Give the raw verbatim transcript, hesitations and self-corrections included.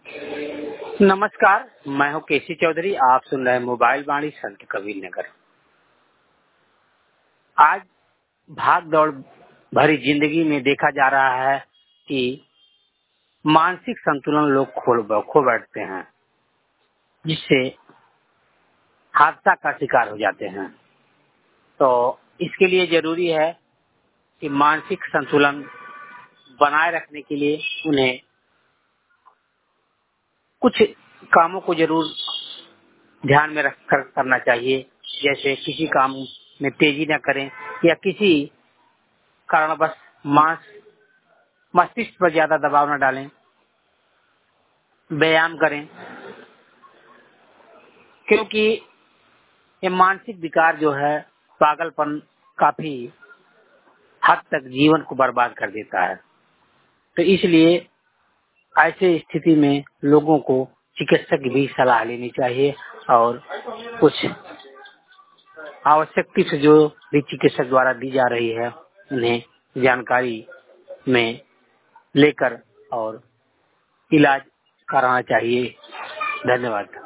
नमस्कार, मैं हूं केसी चौधरी। आप सुन रहे हैं मोबाइल वाणी संत कबीर नगर। आज भाग दौड़ भरी जिंदगी में देखा जा रहा है कि मानसिक संतुलन लोग खो खो बैठते हैं, जिससे हादसा का शिकार हो जाते हैं। तो इसके लिए जरूरी है कि मानसिक संतुलन बनाए रखने के लिए उन्हें कुछ कामों को जरूर ध्यान में रखकर करना चाहिए। जैसे किसी काम में तेजी न करें या किसी कारणवश मांस मस्तिष्क पर ज्यादा दबाव न डालें, व्यायाम करें, क्योंकि ये मानसिक विकार जो है पागलपन काफी हद तक जीवन को बर्बाद कर देता है। तो इसलिए ऐसे स्थिति में लोगों को चिकित्सक की भी सलाह लेनी चाहिए और कुछ आवश्यक टिप्स जो भी चिकित्सक द्वारा दी जा रही है उन्हें जानकारी में लेकर और इलाज कराना चाहिए। धन्यवाद।